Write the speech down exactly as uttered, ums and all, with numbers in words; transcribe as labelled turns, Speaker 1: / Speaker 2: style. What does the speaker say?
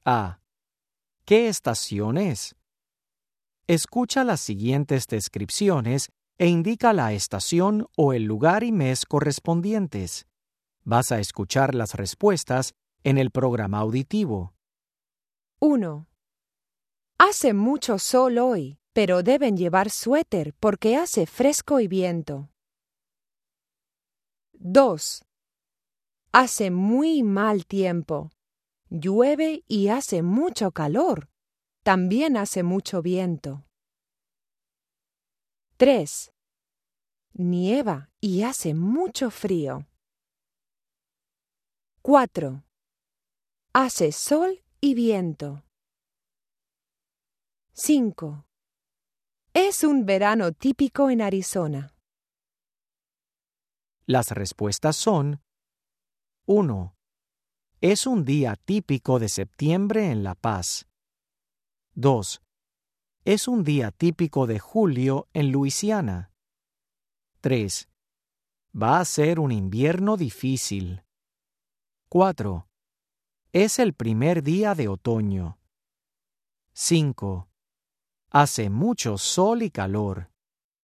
Speaker 1: A. ¿Qué estación es? Escucha las siguientes descripciones e indica la estación o el lugar y mes correspondientes. Vas a escuchar las respuestas en el programa auditivo.
Speaker 2: uno. Hace mucho sol hoy, pero deben llevar suéter porque hace fresco y viento. dos. Hace muy mal tiempo. Llueve y hace mucho calor. También hace mucho viento. tres. Nieva y hace mucho frío. cuatro. Hace sol y viento. cinco. Es un verano típico en Arizona.
Speaker 1: Las respuestas son: uno. Es un día típico de septiembre en La Paz. dos. Es un día típico de julio en Luisiana. tres. Va a ser un invierno difícil. cuatro. Es el primer día de otoño. cinco. Hace mucho sol y calor.